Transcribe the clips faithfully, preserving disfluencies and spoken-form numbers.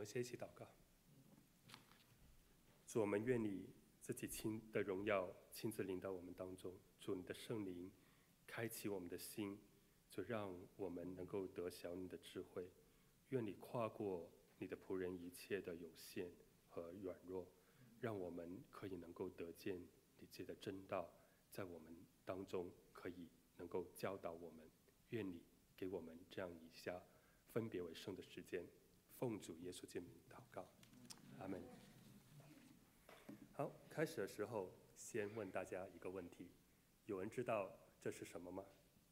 们先一起祷告。主，我们愿你自己亲的荣耀亲自临到我们当中。主，你的圣灵开启我们的心，就让我们能够得享你的智慧。愿你跨过你的仆人一切的有限和软弱，让我们可以能够得见你自己的真道，在我们当中可以能够教导我们。愿你给我们这样以下分别为圣的时间，奉主耶稣之名祷告，阿们。好，开始的时候先问大家一个问题，有人知道这是什么吗？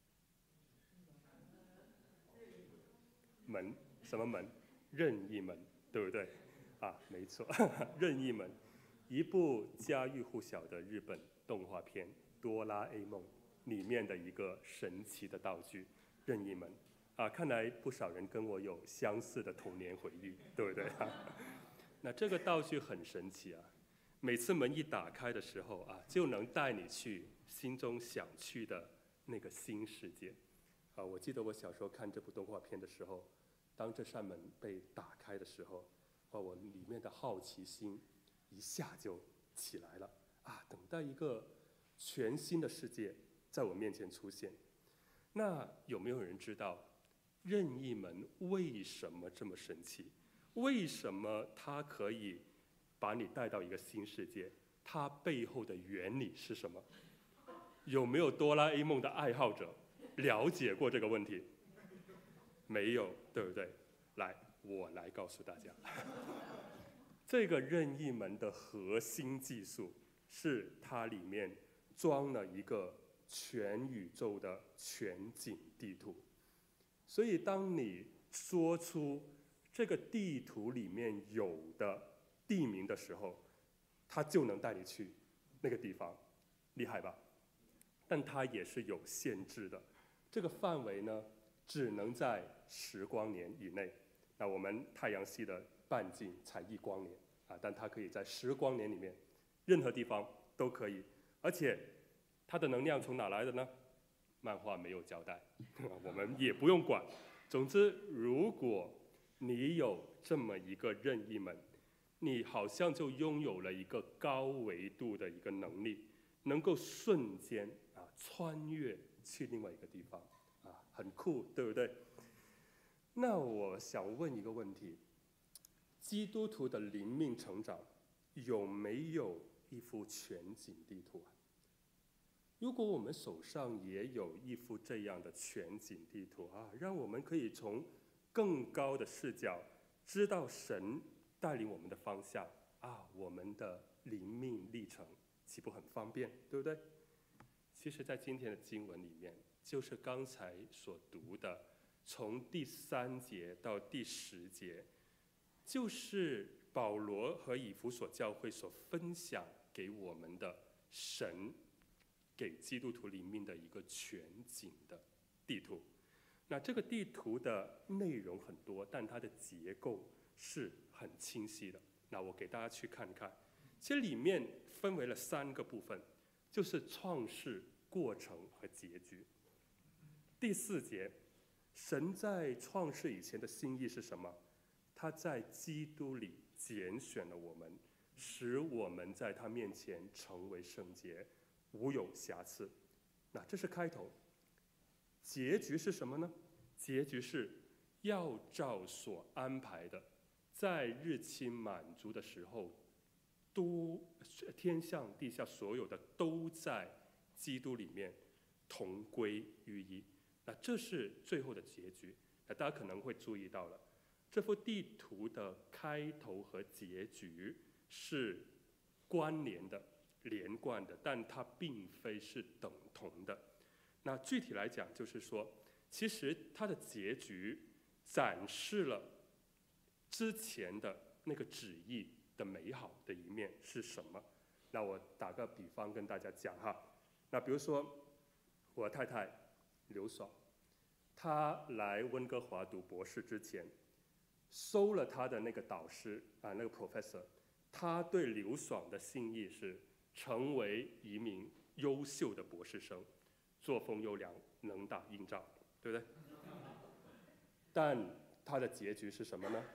门，什么门？任意门，对不对？啊，没错，任意门，一部家喻户晓的日本动画片《哆啦 A 梦》里面的一个神奇的道具——任意门。啊，看来不少人跟我有相似的童年回忆，对不对？那这个道具很神奇啊！每次门一打开的时候啊，就能带你去心中想去的那个新世界。啊，我记得我小时候看这部动画片的时候，当这扇门被打开的时候，啊，我里面的好奇心一下就起来了啊！等待一个全新的世界在我面前出现。那有没有人知道任意门为什么这么神奇？为什么它可以把你带到一个新世界？它背后的原理是什么？有没有哆啦 A 梦的爱好者了解过这个问题？没有，对不对？来，我来告诉大家，这个任意门的核心技术是它里面装了一个全宇宙的全景地图。所以当你说出这个地图里面有的地名的时候，它就能带你去那个地方，厉害吧？但它也是有限制的，这个范围呢，只能在十光年以内。那我们太阳系的半径才一光年啊，但它可以在十光年里面，任何地方都可以。而且它的能量从哪来的呢？漫画没有交代，我们也不用管。总之，如果你有这么一个任意门，你好像就拥有了一个高维度的一个能力，能够瞬间啊穿越去另外一个地方啊，很酷，对不对？那我想问一个问题：基督徒的灵命成长有没有一幅全景地图啊？如果我们手上也有一幅这样的全景地图啊，让我们可以从更高的视角知道神带领我们的方向啊，我们的灵命历程岂不很方便，对不对？其实在今天的经文里面，就是刚才所读的，从第三节到第十节，就是保罗和以弗所教会所分享给我们的神给基督徒灵命的一个全景的地图。那这个地图的内容很多，但它的结构是很清晰的。那我给大家去看看，其实里面分为了三个部分，就是创世、过程和结局。第四节，神在创世以前的心意是什么？他在基督里拣选了我们，使我们在他面前成为圣洁，无有瑕疵。那这是开头。结局是什么呢？结局是要照所安排的，在日期满足的时候，都天上地下所有的都在基督里面同归于一。那这是最后的结局。那大家可能会注意到了，这幅地图的开头和结局是关联的、连贯的，但它并非是等同的。那具体来讲，就是说，其实它的结局展示了之前的那个旨意的美好的一面是什么。那我打个比方跟大家讲哈，那比如说我太太刘爽，她来温哥华读博士之前，收了她的那个导师啊，那个 professor， 他对刘爽的心意是成为一名优秀的博士生，作风优良，能打硬仗，对不对？但他的结局是什么呢？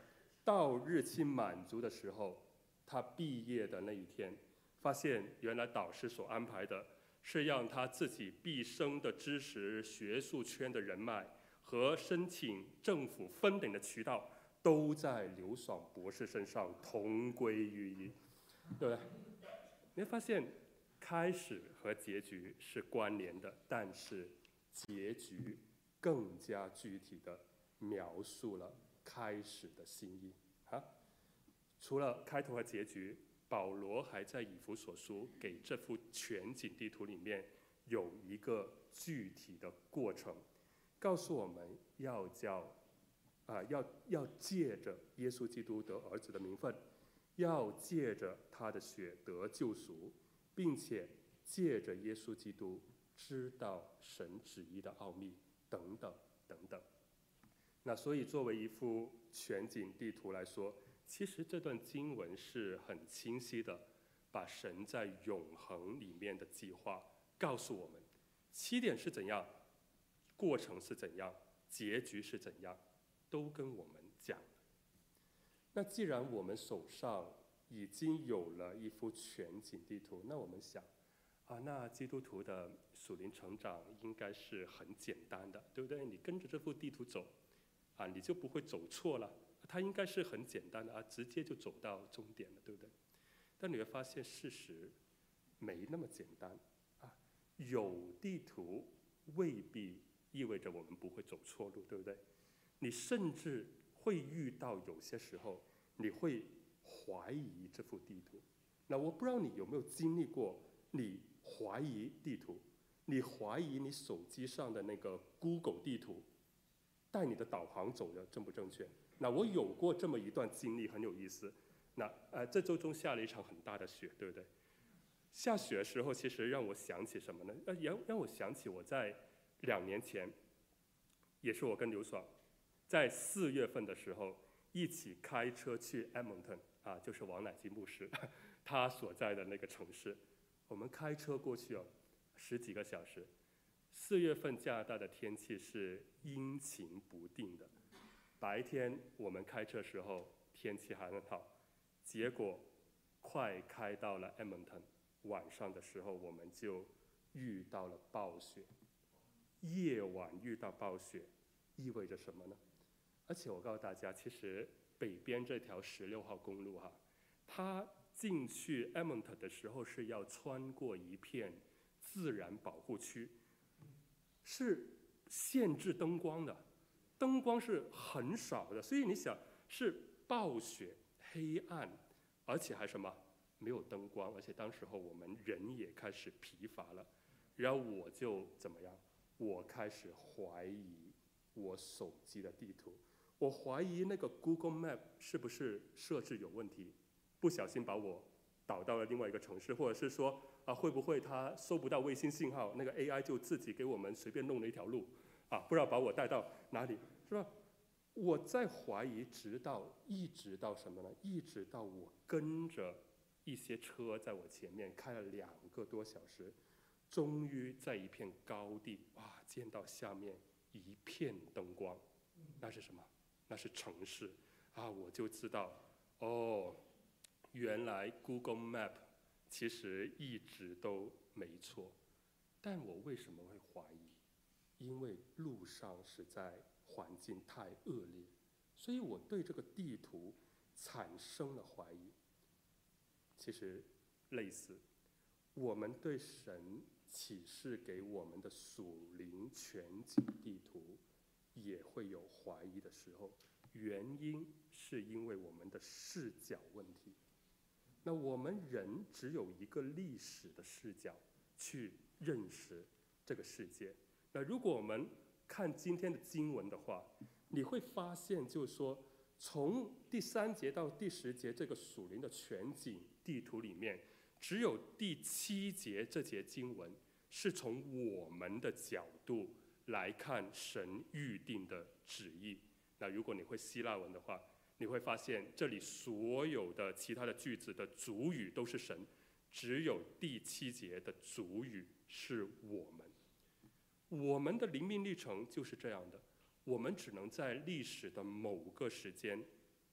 到日期满足的时候，他毕业的那一天，发现原来导师所安排的是让他自己毕生的知识、学术圈的人脉和申请政府分领的渠道，都在刘爽博士身上同归于一，对不对？你会发现，开始和结局是关联的，但是结局更加具体的描述了开始的心意啊。除了开头和结局，保罗还在以弗所书给这幅全景地图里面有一个具体的过程，告诉我们要叫啊、呃、要要借着耶稣基督得儿子的名分，要借着他的血得救赎，并且借着耶稣基督知道神旨意的奥秘，等等等等。那所以作为一幅全景地图来说，其实这段经文是很清晰的，把神在永恒里面的计划告诉我们，起点是怎样，过程是怎样，结局是怎样，都跟我们讲。那既然我们手上已经有了一幅全景地图，那我们想啊，那基督徒的属灵成长应该是很简单的，对不对？你跟着这幅地图走啊，你就不会走错了。它应该是很简单的啊，直接就走到终点了，对不对？但你会发现事实没那么简单啊。有地图未必意味着我们不会走错路，对不对？你甚至会遇到有些时候你会怀疑这幅地图。那我不知道你有没有经历过，你怀疑地图，你怀疑你手机上的那个 Google 地图带你的导航走的正不正确？那我有过这么一段经历，很有意思。那呃，这周中下了一场很大的雪，对不对？下雪的时候，其实让我想起什么呢？呃，让让我想起我在两年前，也是我跟刘爽，在四月份的时候一起开车去 Edmonton 啊，就是王乃基牧师他所在的那个城市，我们开车过去哦，十几个小时。四月份加拿大的天气是阴晴不定的。白天我们开车时候天气还很好，结果快开到了 Edmonton， 晚上的时候我们就遇到了暴雪。夜晚遇到暴雪意味着什么呢？而且我告诉大家，其实北边这条十六号公路哈，它进去 Edmonton 的时候是要穿过一片自然保护区，是限制灯光的。灯光是很少的，所以你想是暴雪、黑暗，而且还什么没有灯光，而且当时候我们人也开始疲乏了，然后我就怎么样？我开始怀疑我手机的地图，我怀疑那个 Google Map 是不是设置有问题，不小心把我导到了另外一个城市，或者是说啊，会不会它收不到卫星信号，那个 A I 就自己给我们随便弄了一条路。啊，不知道把我带到哪里，是吧？我在怀疑，直到一直到什么呢？一直到我跟着一些车在我前面开了两个多小时，终于在一片高地，哇，见到下面一片灯光，那是什么？那是城市啊！我就知道，哦，原来 Google Map 其实一直都没错，但我为什么会怀疑？因为路上实在环境太恶劣，所以我对这个地图产生了怀疑。其实类似，我们对神启示给我们的属灵全景地图也会有怀疑的时候，原因是因为我们的视角问题。那我们人只有一个历史的视角去认识这个世界。那如果我们看今天的经文的话，你会发现就是说，从第三节到第十节这个属灵的全景地图里面，只有第七节这节经文是从我们的角度来看神预定的旨意。那如果你会希腊文的话，你会发现这里所有的其他的句子的主语都是神，只有第七节的主语是我们。我们的灵命历程就是这样的，我们只能在历史的某个时间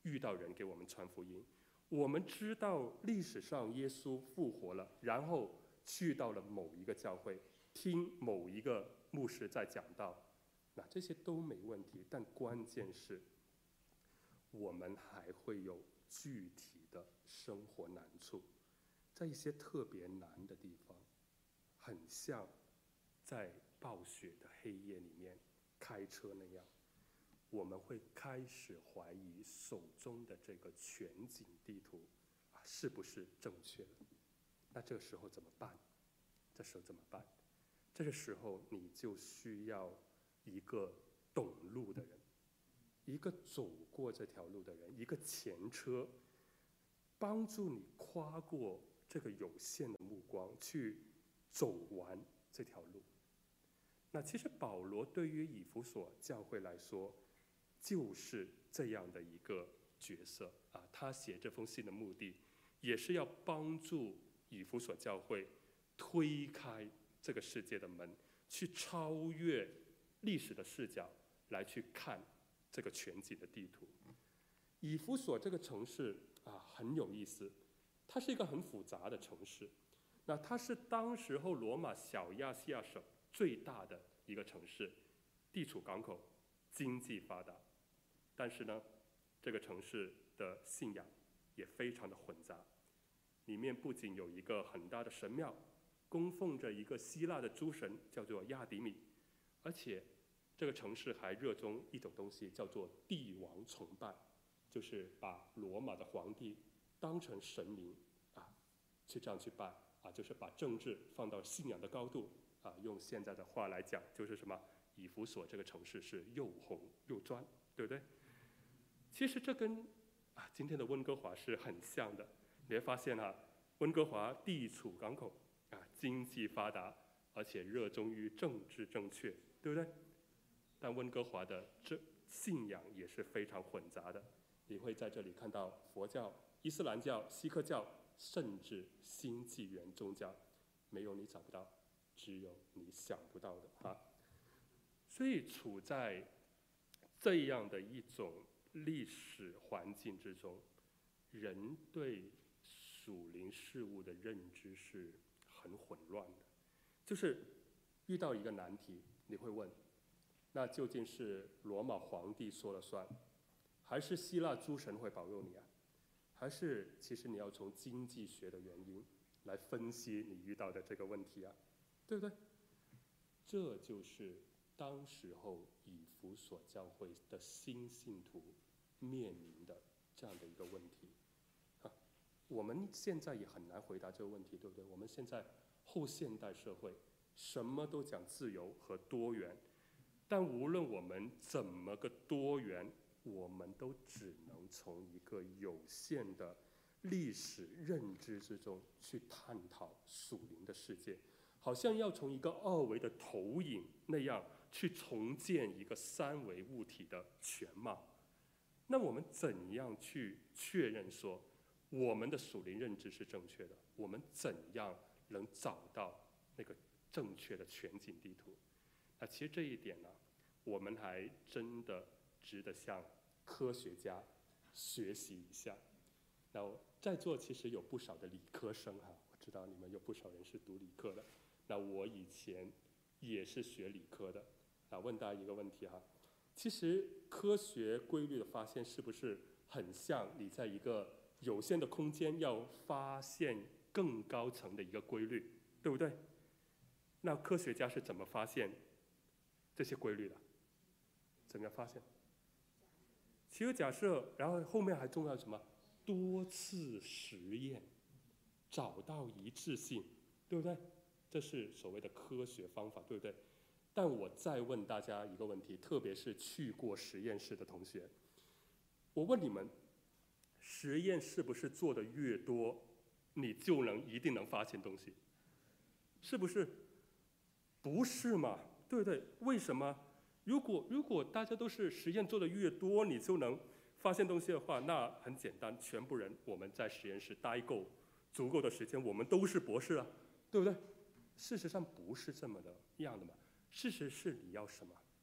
遇到人给我们传福音。我们知道历史上耶稣复活了，然后去到了某一个教会，听某一个牧师在讲道，那这些都没问题。但关键是，我们还会有具体的生活难处，在一些特别难的地方，很像在暴雪的黑夜里面开车那样，我们会开始怀疑手中的这个全景地图啊是不是正确的。那这个时候怎么办？这时候怎么办？这个时候你就需要一个懂路的人，一个走过这条路的人，一个前车，帮助你跨过这个有限的目光，去走完这条路。那其实保罗对于以弗所教会来说，就是这样的一个角色啊。他写这封信的目的，也是要帮助以弗所教会推开这个世界的门，去超越历史的视角，来去看这个全景的地图。以弗所这个城市啊很有意思，它是一个很复杂的城市。那它是当时候罗马小亚细亚省最大的一个城市，地处港口，经济发达。但是呢，这个城市的信仰也非常的混杂，里面不仅有一个很大的神庙，供奉着一个希腊的诸神，叫做亚底米，而且这个城市还热衷一种东西，叫做帝王崇拜，就是把罗马的皇帝当成神明啊，去这样去拜啊，就是把政治放到信仰的高度啊。用现在的话来讲，就是什么？以弗所这个城市是又红又专，对不对？其实这跟啊今天的温哥华是很像的。你会发现啊，温哥华地处港口啊，经济发达，而且热衷于政治正确，对不对？但温哥华的这信仰也是非常混杂的，你会在这里看到佛教、伊斯兰教、锡克教，甚至新纪元宗教，没有你找不到，只有你想不到的哈。所以处在这样的一种历史环境之中，人对属灵事物的认知是很混乱的。就是遇到一个难题，你会问，那究竟是罗马皇帝说了算，还是希腊诸神会保佑你啊？还是其实你要从经济学的原因来分析你遇到的这个问题啊？对不对？这就是当时候以弗所教会的新信徒面临的这样的一个问题啊。我们现在也很难回答这个问题，对不对？我们现在后现代社会什么都讲自由和多元，但无论我们怎么个多元，我们都只能从一个有限的历史认知之中去探讨属灵的世界，好像要从一个二维的投影那样去重建一个三维物体的全貌。那我们怎样去确认说我们的属灵认知是正确的？我们怎样能找到那个正确的全景地图？那其实这一点呢，我们还真的值得向科学家学习一下。那在座其实有不少的理科生哈，我知道你们有不少人是读理科的。那我以前也是学理科的。啊，问大家一个问题哈，其实科学规律的发现是不是很像你在一个有限的空间要发现更高层的一个规律，对不对？那科学家是怎么发现这些规律的？怎么样发现？其实假设，然后后面还重要什么？多次实验，找到一致性，对不对？这是所谓的科学方法，对不对？但我再问大家一个问题，特别是去过实验室的同学，我问你们，实验是不是做的越多，你就能一定能发现东西？是不是？不是嘛？对不对？为什么？如果如果大家都是实验做的越多，你就能发现东西的话，那很简单，全部人我们在实验室待够足够的时间，我们都是博士啊，对不对？事实上不是这么的样的嘛。事实是你要什么？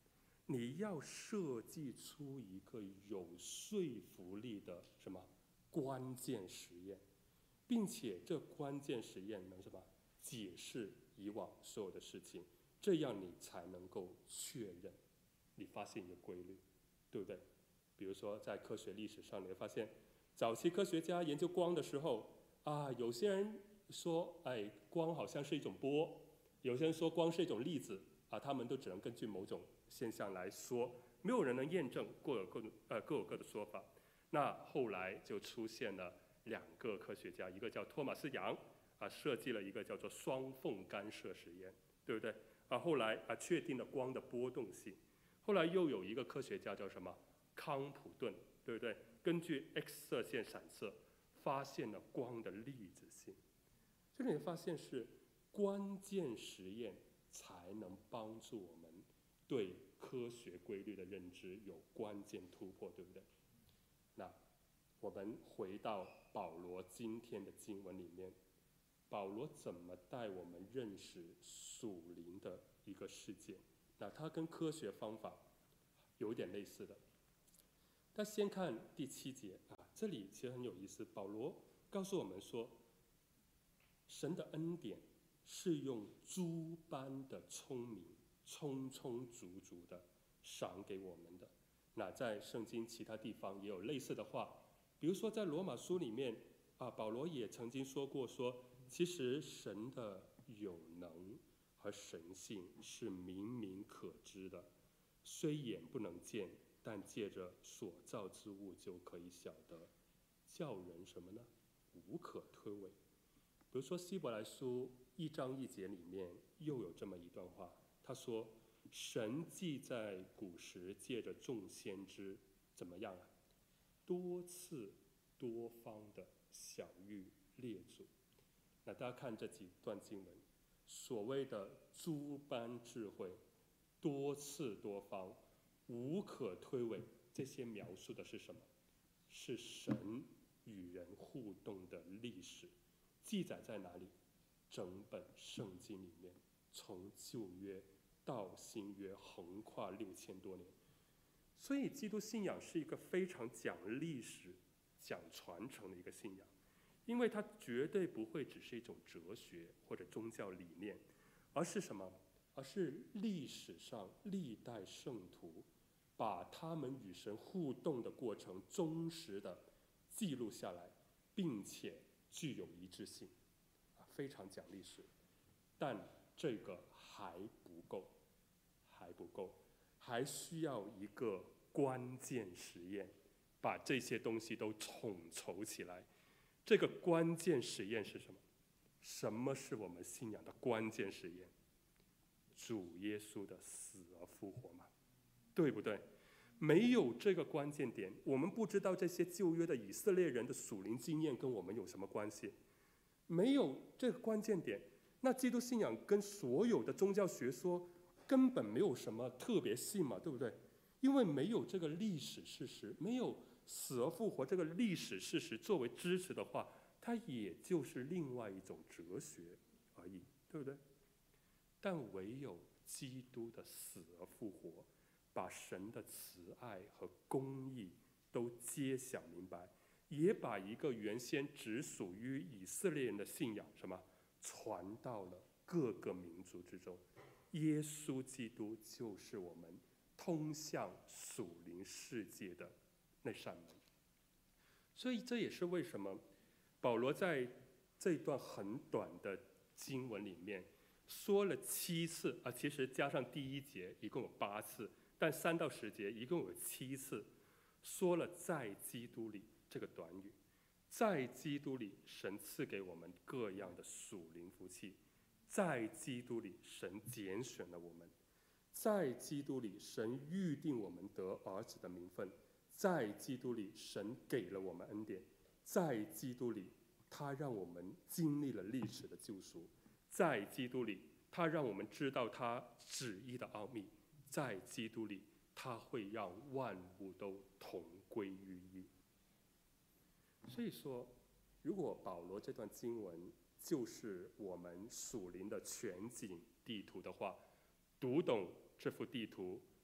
你要设计出一个有说服力的什么关键实验，并且这关键实验能什么解释以往所有的事情，这样你才能够确认。你发现一个规律，对不对？比如说在科学历史上，你会发现，早期科学家研究光的时候啊，有些人说，哎，光好像是一种波，有些人说光是一种粒子啊，他们都只能根据某种现象来说，没有人能验证，各有各呃各有各的说法。那后来就出现了两个科学家，一个叫托马斯杨啊，设计了一个叫做双缝干涉实验，对不对？啊，后来啊确定了光的波动性。后来又有一个科学家叫什么康普顿，对不对？根据 X 射线闪射，发现了光的粒子性。这里发现是关键实验才能帮助我们对科学规律的认知有关键突破，对不对？那我们回到保罗今天的经文里面，保罗怎么带我们认识属灵的一个世界？那它跟科学方法有点类似的。但先看第七节啊，这里其实很有意思。保罗告诉我们说，神的恩典是用诸般的聪明，充充足足的赏给我们的。那在圣经其他地方也有类似的话，比如说在罗马书里面啊，保罗也曾经说过说，其实神的有能和神性是明明可知的，虽眼不能见，但借着所造之物就可以晓得，叫人什么呢？无可推诿。比如说希伯来书一章一节里面又有这么一段话，他说，神既在古时借着众先知怎么样啊？多次多方的晓谕列祖。那大家看这几段经文，所谓的诸般智慧，多次多方，无可推诿，这些描述的是什么？是神与人互动的历史，记载在哪里？整本圣经里面，从旧约到新约，横跨六千多年。所以基督信仰是一个非常讲历史、讲传承的一个信仰，因为它绝对不会只是一种哲学或者宗教理念，而是什么？而是历史上历代圣徒把他们与神互动的过程忠实的记录下来，并且具有一致性，非常讲历史。但这个还不够，还不够，还需要一个关键实验，把这些东西都统筹起来。这个关键实验是什么？什么是我们信仰的关键实验？主耶稣的死而复活嘛，对不对？没有这个关键点，我们不知道这些旧约的以色列人的属灵经验跟我们有什么关系。没有这个关键点，那基督信仰跟所有的宗教学说根本没有什么特别性嘛，对不对？因为没有这个历史事实，没有死而复活这个历史事实作为支持的话，它也就是另外一种哲学而已，对不对？但唯有基督的死而复活，把神的慈爱和公义都揭晓明白，也把一个原先只属于以色列人的信仰什么传到了各个民族之中。耶稣基督就是我们通向属灵世界的那扇门。所以这也是为什么保罗在这段很短的经文里面说了七次啊，其实加上第一节一共有八次，但三到十节一共有七次说了在基督里这个短语。在基督里，神赐给我们各样的属灵福气；在基督里，神拣选了我们；在基督里，神预定我们得儿子的名分；在基督里，神给了我们恩典；在基督里，他让我们经历了历史的救赎；在基督里，他让我们知道他旨意的奥秘；在基督里，他会让万物都同归于一。所以说，如果保罗这段经文就是我们属灵的全景地图的话，读懂这幅地图，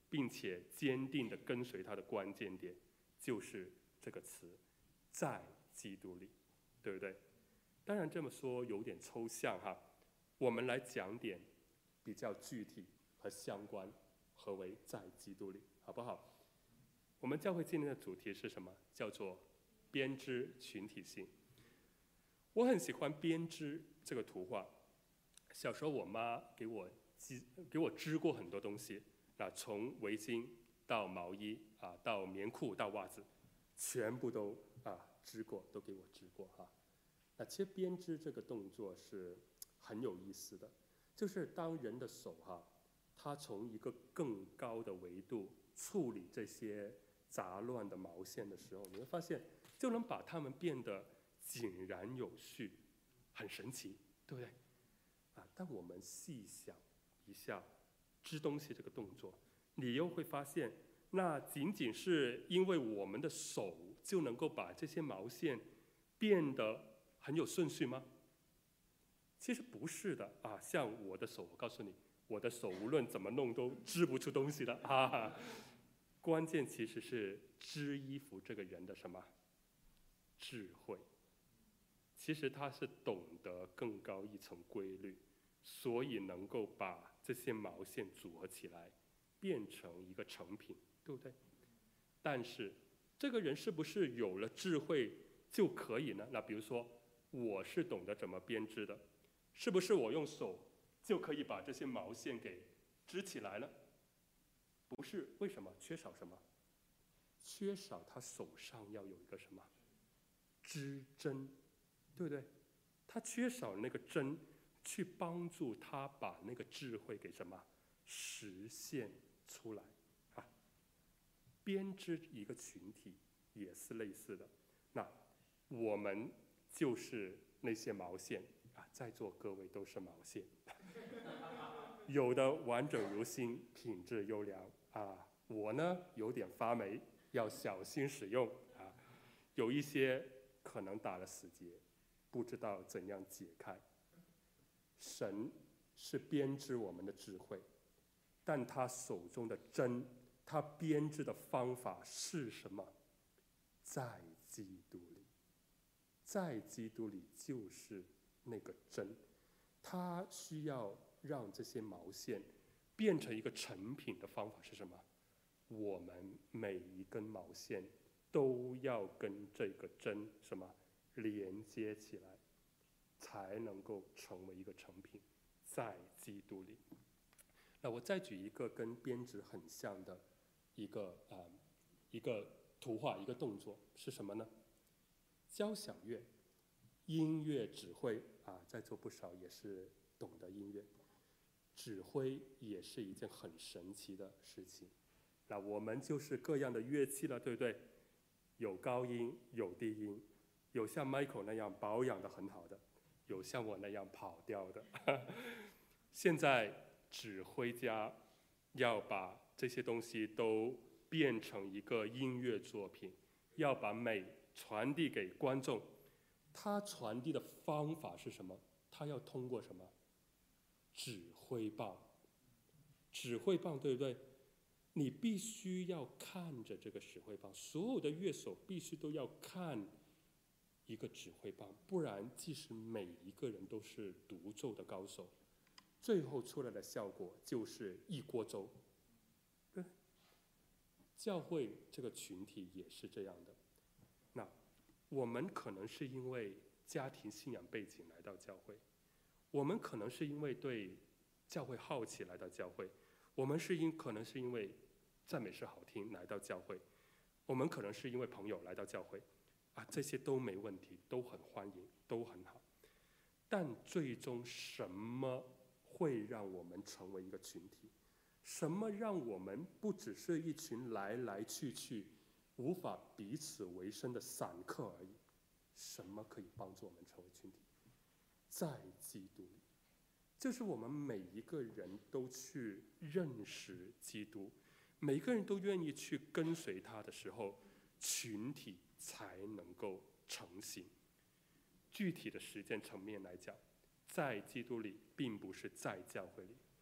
并且坚定的跟随他的关键点，就是这个词，在基督里，对不对？当然这么说有点抽象哈，我们来讲点比较具体和相关，何为在基督里，好不好？我们教会今天的主题是什么？叫做编织群体性。我很喜欢编织这个图画。小时候我妈给我织给我织过很多东西，那从围巾到毛衣啊，到棉裤到袜子，全部都啊织过，都给我织过哈。那其实编织这个动作是很有意思的，就是当人的手哈，它从一个更高的维度处理这些杂乱的毛线的时候，你会发现就能把它们变得井然有序，很神奇，对不对？啊，但我们细想一下织东西这个动作，你又会发现，那仅仅是因为我们的手就能够把这些毛线变得很有顺序吗？其实不是的啊，像我的手，我告诉你，我的手无论怎么弄都织不出东西的啊。关键其实是织衣服这个人的什么智慧。其实他是懂得更高一层规律，所以能够把这些毛线组合起来，变成一个成品，对不对？但是这个人是不是有了智慧就可以呢？那比如说，我是懂得怎么编织的，是不是我用手就可以把这些毛线给织起来了？不是，为什么？缺少什么？缺少他手上要有一个什么织针。对不对？他缺少那个针，去帮助他把那个智慧给什么实现出来啊？编织一个群体也是类似的。那我们就是那些毛线啊，在座各位都是毛线，有的完整如新，品质优良啊。我呢有点发霉，要小心使用啊。有一些可能打了死结。不知道怎样解开。神是编织我们的智慧，但他手中的针，他编织的方法是什么？在基督里，在基督里就是那个针，他需要让这些毛线变成一个成品的方法是什么？我们每一根毛线都要跟这个针什么？连接起来，才能够成为一个成品，在基督里。那我再举一个跟编织很像的一个啊、呃、一个图画，一个动作是什么呢？交响乐，音乐指挥啊，在座不少也是懂得音乐，指挥也是一件很神奇的事情。那我们就是各样的乐器了，对不对？有高音，有低音。有像 Michael 那样保养得很好的，有像我那样跑调的。现在指挥家要把这些东西都变成一个音乐作品，要把美传递给观众。他传递的方法是什么？他要通过什么？指挥棒。指挥棒，对不对？你必须要看着这个指挥棒，所有的乐手必须都要看一个指挥棒，不然即使每一个人都是独奏的高手，最后出来的效果就是一锅粥。对，教会这个群体也是这样的。那我们可能是因为家庭信仰背景来到教会，我们可能是因为对教会好奇来到教会，我们是因可能是因为赞美诗好听来到教会，我们可能是因为朋友来到教会。啊，这些都没问题，都很欢迎，都很好。但最终什么会让我们成为一个群体？什么让我们不只是一群来来去去、无法彼此为生的散客而已？什么可以帮助我们成为群体？在基督里，就是我们每一个人都去认识基督，每个人都愿意去跟随他的时候，群体才能够成型。具体的实践层面来讲，在基督里并不是在教会里，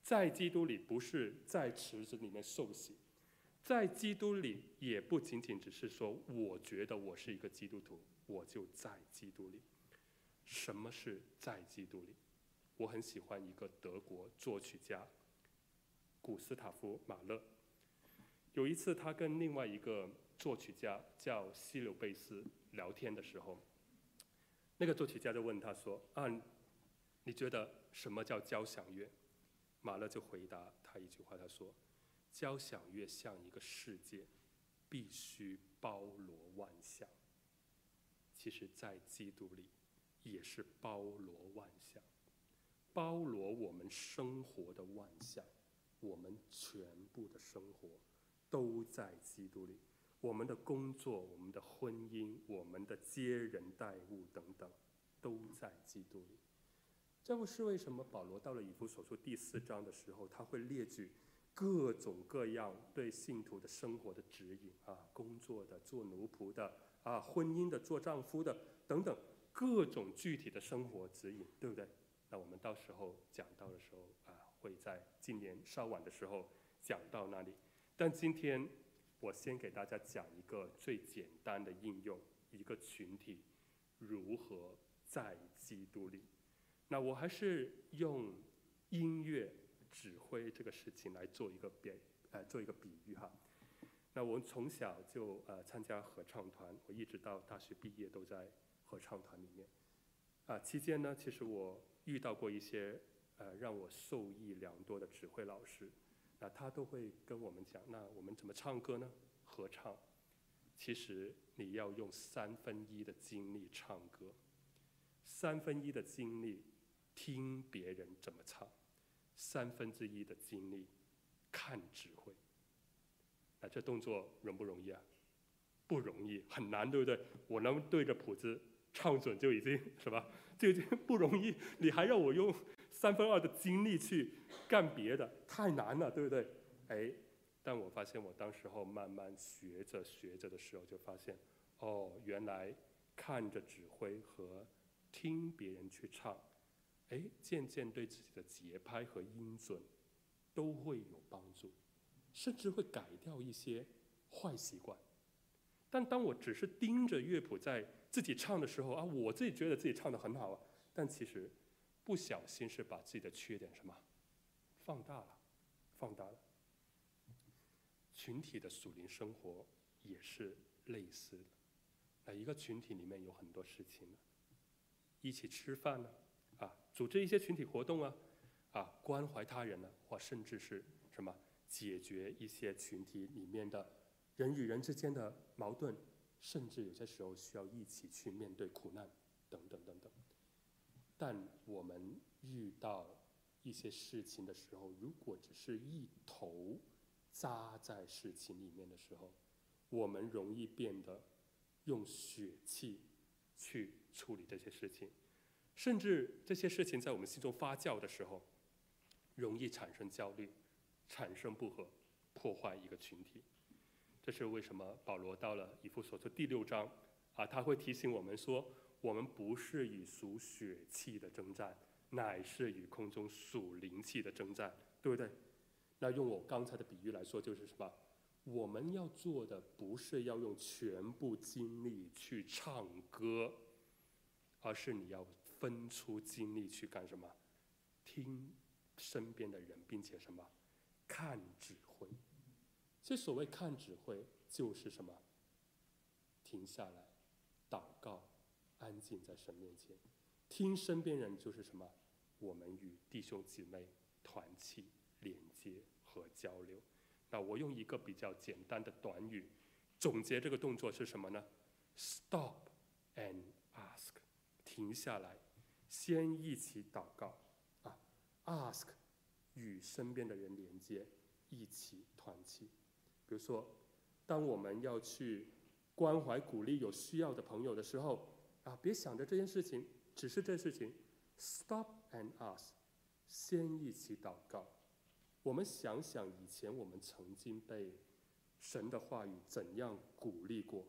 在基督里不是在池子里面受洗，在基督里也不仅仅只是说我觉得我是一个基督徒，我就在基督里。什么是在基督里？我很喜欢一个德国作曲家古斯塔夫·马勒。有一次他跟另外一个作曲家叫西柳贝斯聊天的时候，那个作曲家就问他说：啊，你觉得什么叫交响乐？马勒就回答他一句话，他说：交响乐像一个世界，必须包罗万象。其实在基督里也是包罗万象，包罗我们生活的万象，我们全部的生活都在基督里。我们的工作，我们的婚姻，我们的接人待物等等，都在基督里。这不是为什么保罗到了以弗所书第四章的时候，他会列举各种各样对信徒的生活的指引啊，工作的、做奴仆的啊，婚姻的、做丈夫的等等各种具体的生活指引，对不对？那我们到时候讲到的时候啊，会在今年稍晚的时候讲到那里。但今天我先给大家讲一个最简单的应用，一个群体如何在基督里。那我还是用音乐指挥这个事情来做一个比呃做一个比喻哈。那我从小就呃参加合唱团，我一直到大学毕业都在合唱团里面。啊、呃，期间呢，其实我遇到过一些呃让我受益良多的指挥老师，那他都会跟我们讲，那我们怎么唱歌呢？合唱，其实你要用三分一的精力唱歌，三分一的精力听别人怎么唱，三分之一的精力看指挥。那这动作容不容易啊？不容易，很难，对不对？我能对着谱子唱准就已经是吧？就已经不容易，你还让我用三分二的精力去干别的，太难了，对不对？哎，但我发现我当时候慢慢学着学着的时候，就发现，哦，原来看着指挥和听别人去唱，哎，渐渐对自己的节拍和音准都会有帮助，甚至会改掉一些坏习惯。但当我只是盯着乐谱在自己唱的时候啊，我自己觉得自己唱得很好啊，但其实不小心是把自己的缺点什么放大了，放大了。群体的属灵生活也是类似的。那一个群体里面有很多事情呢，一起吃饭呢，啊，组织一些群体活动啊，啊，关怀他人呢，或甚至是什么解决一些群体里面的人与人之间的矛盾，甚至有些时候需要一起去面对苦难，等等等等。但我们遇到一些事情的时候，如果只是一头扎在事情里面的时候，我们容易变得用血气去处理这些事情，甚至这些事情在我们心中发酵的时候，容易产生焦虑，产生不和，破坏一个群体。这是为什么保罗到了以弗所书第六章啊，他会提醒我们说，我们不是与属血气的征战，乃是与空中属灵气的征战，对不对？那用我刚才的比喻来说，就是什么？我们要做的不是要用全部精力去唱歌，而是你要分出精力去干什么？听身边的人，并且什么？看指挥。这所谓看指挥，就是什么？停下来，祷告，安静在神面前，听身边人，就是什么？我们与弟兄姊妹团契、连接和交流。那我用一个比较简单的短语总结这个动作是什么呢？ Stop and ask， 停下来，先一起祷告啊 ，ask 与身边的人连接，一起团契。比如说，当我们要去关怀鼓励有需要的朋友的时候啊，别想着这件事情只是这事情 ，Stop and ask， 先一起祷告。我们想想以前我们曾经被神的话语怎样鼓励过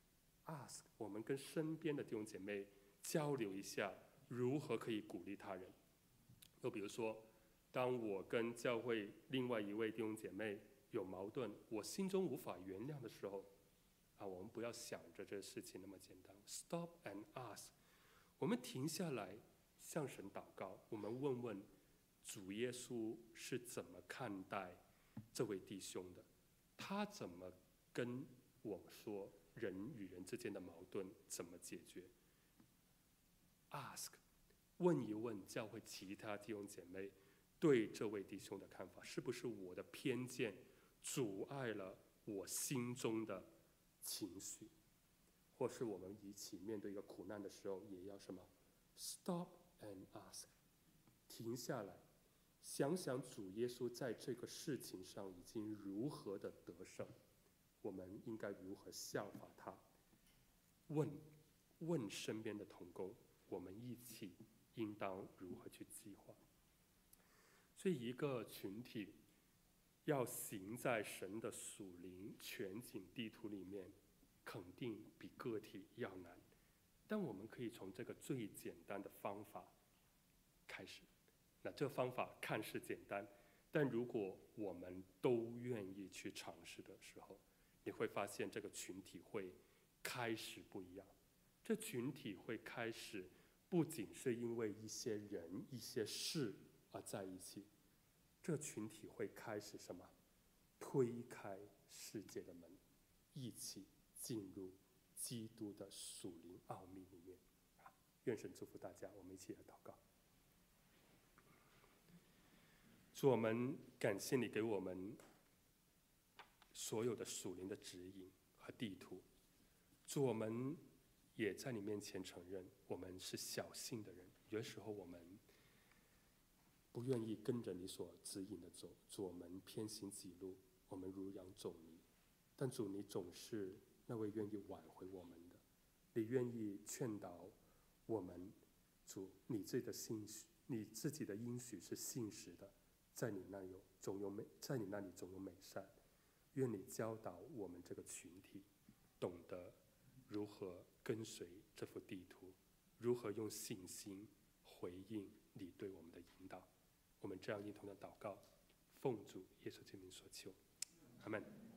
，ask 我们跟身边的弟兄姐妹交流一下，如何可以鼓励他人。又比如说， 当我跟教会另外一位弟兄姐妹有矛盾，我心中无法原谅的时候，啊，我们不要想着这事情那么简单。Stop and ask， 我们停下来向神祷告，我们问问主耶稣是怎么看待这位弟兄的，他怎么跟我说人与人之间的矛盾怎么解决。Ask， 问一问教会其他弟兄姐妹对这位弟兄的看法，是不是我的偏见阻碍了我心中的情绪，或是我们一起面对一个苦难的时候，也要什么 ？Stop and ask， 停下来，想想主耶稣在这个事情上已经如何的得胜，我们应该如何效法他？问问身边的同工，我们一起应当如何去计划？所以，一个群体要行在神的属灵全景地图里面，肯定比个体要难。但我们可以从这个最简单的方法开始。那这方法看似简单，但如果我们都愿意去尝试的时候，你会发现这个群体会开始不一样。这群体会开始不仅是因为一些人、一些事而在一起，这群体会开始什么？推开世界的门，一起进入基督的属灵奥秘里面。愿神祝福大家，我们一起来祷告。主，我们感谢你给我们所有的属灵的指引和地图。主，我们也在你面前承认，我们是小信的人，有的时候我们不愿意跟着你所指引的走，主，我们偏行己路，我们如羊走迷。但主，你总是那位愿意挽回我们的，你愿意劝导我们。主，你自己的信许，你自己的应许是信实的，在你那有总有美，在你那里总有美善。愿你教导我们这个群体，懂得如何跟随这幅地图，如何用信心回应你对我们的引导。我们这样一同的祷告，奉主耶稣之名所求，阿们。